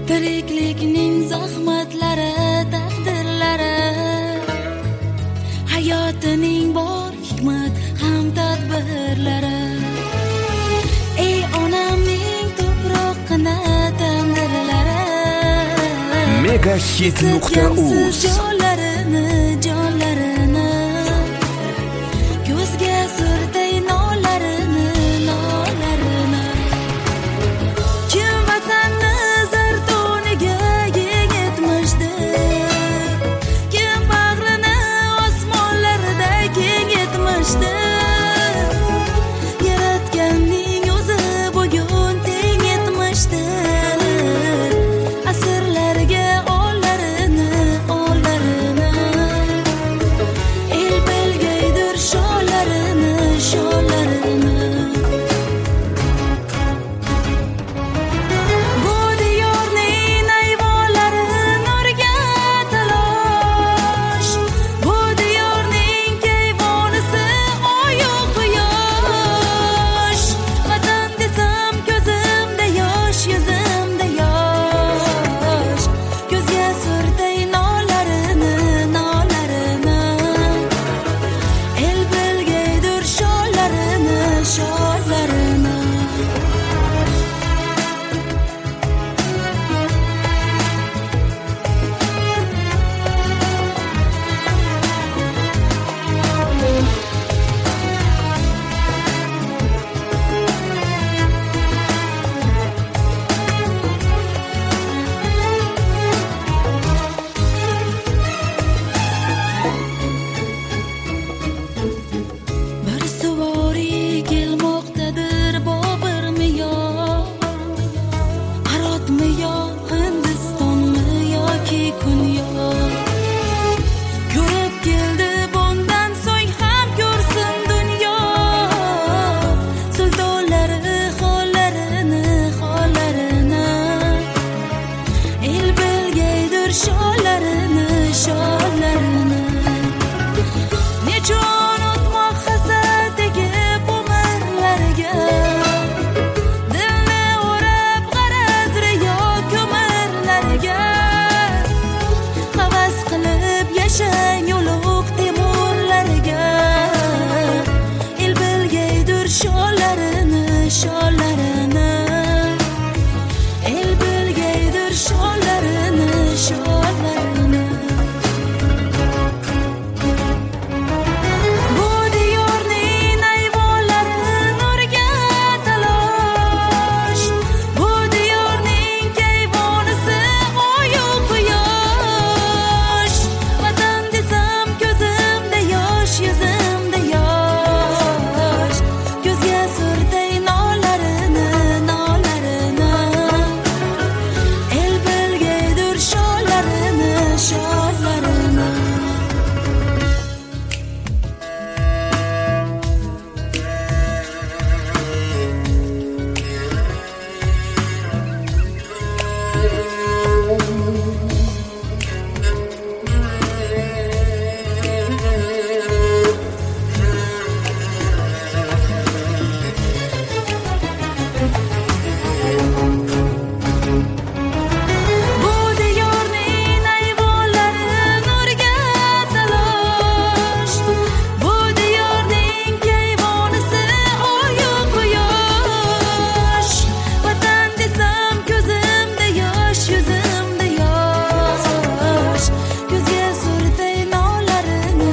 Tiriklikning zahmatlari, taqdirlari, hayotining bor hikmat ham tadbirlari. Ey onamning tuproqqina tandirlari, Megahit.uz jonlarini ko'zga surtay nolarini. Kim vatanni zardoniga yetmishdir, kim bag'rini osmonlarda keng etmishdir, yaratganning o'zi bugun teng etmishdir. Asrlarga ollarini el belgaydir shollarini. Bu diyorning ayvonlari nurga talosh, bu diyorning kayvonisi oyu quyosh. Vatan desam ko'zimda yosh, yuzimda yosh, ko'zga surtay nolarini. El belgaydir shollarini. Bir suvoriy kelmoqdadir, Bobirmi yo, Arotmi yo, Hindistonmi yoki Kunyo. Ko'rib keldi bundan so'ng ham ko'rsin dunyo, sultonlari hollarini. El belgaydir shollarini. Nechun o'tmoq hasadagi bumirlarga, dilni o'rab g'araz riyo ko'mirlarga. Havas qilib yashang ulug' Temurlarga, el belgaydir shollarini. El belgaydir shollarini. Bu diyorning ayvonlari nurga talosh, bu diyorning kayvonisi oyu quyosh. Vatan desam ko'zimda yosh, yuzimda yosh, ko'zga surtay nolarini. El belgaydir shollarini. Bu diyorning ayvonlari nurga talosh, bu diyorning kayvonisi oyu quyosh. Vatan desam ko'zimda yosh, yuzimda yosh, ko'zga surtay nolarini.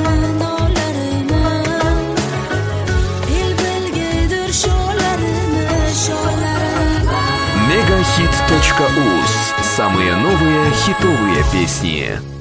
El belgaydir shollarini. Megahit.uz. Самые новые хитовые песни.